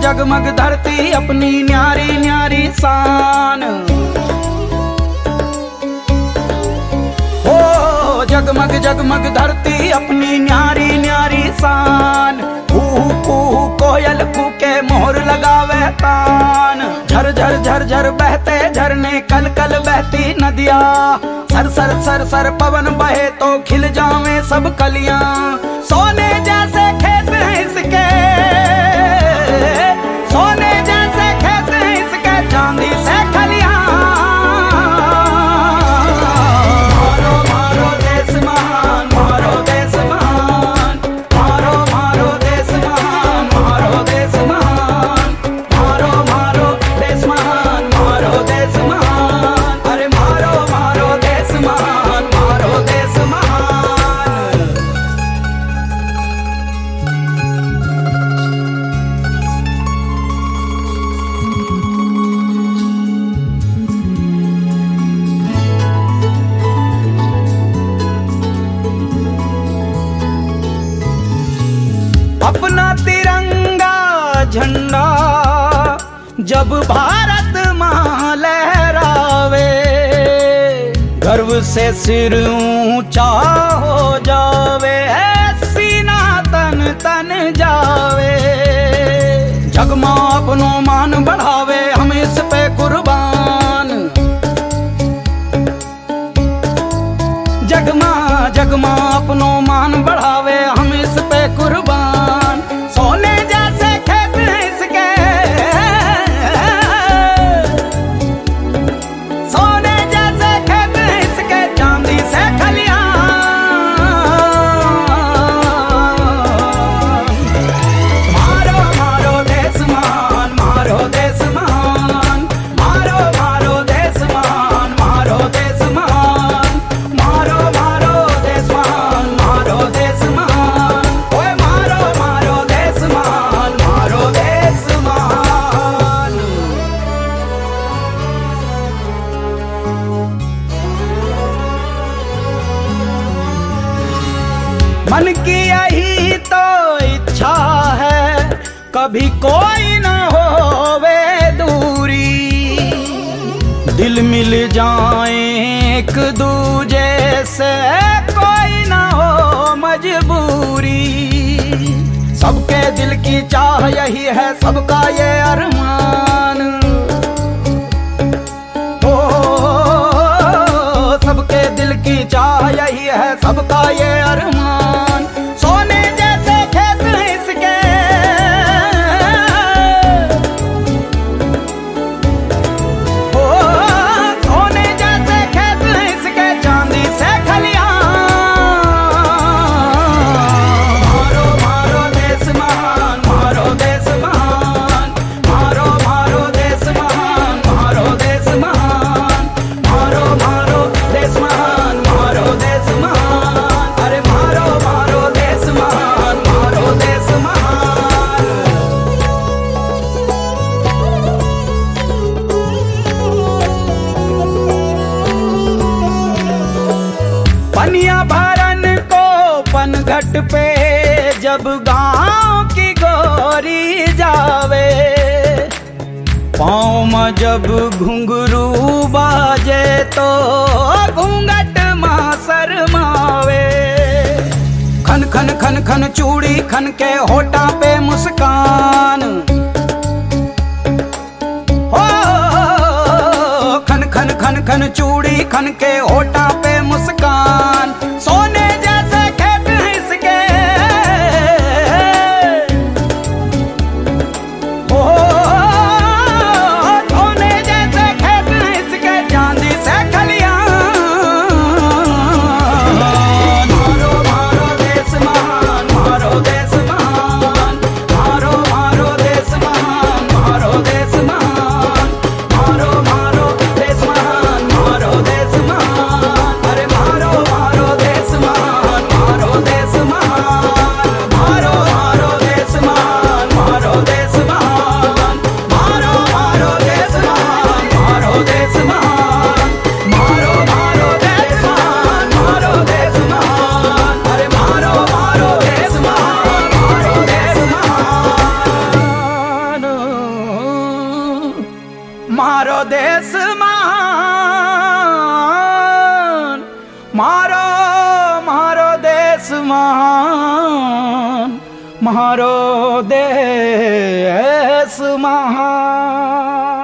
जगमग धरती अपनी न्यारी न्यारी शान। हो जगमग जगमग धरती अपनी न्यारी न्यारी शान। कोयल कूके मोहर लगावे तान। झर झर झर झर बहते झरने कल कल बहती नदियाँ। सर सर सर सर पवन बहे तो खिल जावे सब कलियां। सोने जैसे खेत हैं इसके, सोने जैसे खेत हैं इसके, चांदी से खलियां। मारो मारो देश महान, मारो देश महान, मारो मारो देश महान, मारो देश महान, मारो मारो देश महान, मारो देश महान। अरे मारो मारो देश महान, मारो देश महान। अपना तिरंगा झंडा जब भारत मां लहरावे, गर्व से सिर ऊंचा हो जावे, सीना तन तन जावे। जगमा अपनो मान बढ़ावे, हम इस पे कुर्बान। जगमा जगमा अपनो मान बढ़ावे, हम इस पे कुर्बान। सोने जैसे खेत हैं इसके, सोने जैसे खेत हैं इसके, चांदी से खलियां। मारो मारो देश महान, मारो देश महान, मारो मारो देश महान, मारो देश महान, मारो मारो देश महान, मारो देश महान। ओए मारो मारो देश महान, मारो देश महान। मन की यही तो इच्छा है, कभी कोई न होवे दूरी। दिल मिल जाए एक दूजे से, कोई न हो मजबूरी। सबके दिल की चाह यही है, सबका ये अरमान। ओ सबके दिल की चाह यही है, सबका ये अरमान। सोने जैसे खेत हैं इसके, ओ सोने जैसे खेत हैं इसके, चांदी से खलियां। मारो मारो देश महान, मारो देश महान, मारो मारो देश महान, मारो देश महान, मारो मारो देश महान, मारो देश महान। अरे मारो मारो देश महान, मारो देश महान। पनिया भरन को पनघट पे जब गांव की गोरी जावे, पाँव में जब घुंघरू बाजे तो घूंघट माँ शरमावे। खन खन खन खन चूड़ी खन के होठा पे मुस्कान। हो खन खन खन खन चूड़ी खन के होठा पे मुस्कान। सोने जैसे खेत हैं इसके, ओ सोने जैसे खेत हैं इसके, चांदी से खलियां। मारो मारो देश महान, मारो देश महान, मारो मारो देश महान, मारो देश महान, मारो मारो देश महान, मारो देश महान। अरे मारो मारो देश मारो मारो देश महान, मारो देश महान।